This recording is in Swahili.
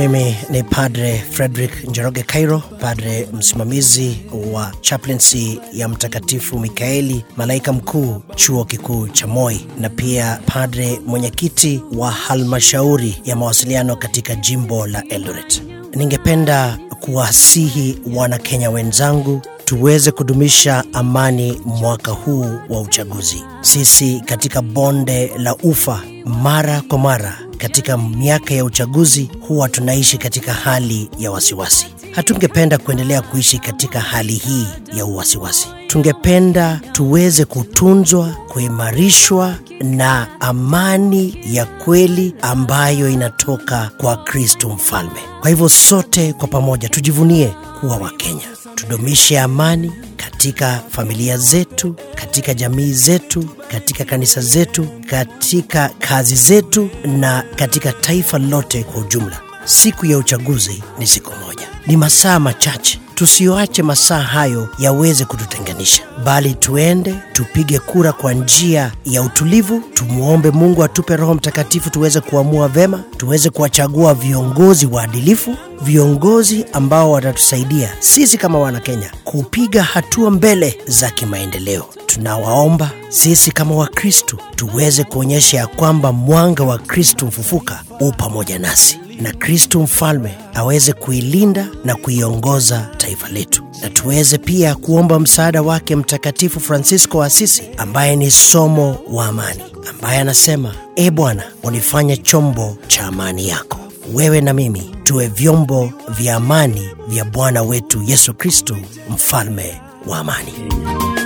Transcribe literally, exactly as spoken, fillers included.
Mimi ni Padre Frederick Njoroge Kairo, padre msimamizi wa chaplaincy ya Mtakatifu Mikaeli Malaika Mkuu Chuo Kikuu cha Moi, na pia padre mwenyekiti wa halmashauri ya mawasiliano katika jimbo la Eldoret. Ningependa kuwasihi wana Kenya wenzangu tuweze kudumisha amani mwaka huu wa uchaguzi. Sisi katika bonde la Ufa mara kwa mara katika miaka ya uchaguzi huwa tunaishi katika hali ya wasiwasi. Hatungependa kuendelea kuishi katika hali hii ya uwasiwasi. Tungependa tuweze kutunzwa, kuimarishwa na amani ya kweli ambayo inatoka kwa Kristo Mfalme. Kwa hivyo sote kwa pamoja tujivunie kuwa Wakenya. Tudumishe amani katika familia zetu, katika jamii zetu, katika kanisa zetu, katika kazi zetu na katika taifa lote kwa ujumla. Siku ya uchaguzi ni siku moja. Ni masaa machache. Tusiache masaa hayo yaweze kututenganisha, bali tuende tupige kura kwa njia ya utulivu. Tumuombe Mungu atupe Roho Mtakatifu tuweze kuamua vema, tuweze kuwachagua viongozi waadilifu, viongozi ambao watatusaidia sisi kama wana Kenya kupiga hatua mbele za kimaendeleo. Tunawaomba sisi kama Wakristo tuweze kuonyesha ya kwamba mwanga wa Kristo mfufuka u pamoja nasi, na Kristo Mfalme aweze kuilinda na kuiongoza taifa letu, na tuweze pia kuomba msaada wake Mtakatifu Francisco wa Asisi, ambaye ni somo wa amani, ambaye anasema, E Bwana, unifanye chombo cha amani yako. Wewe na mimi tuwe vyombo vya amani vya Bwana wetu Yesu Kristo, Mfalme wa amani.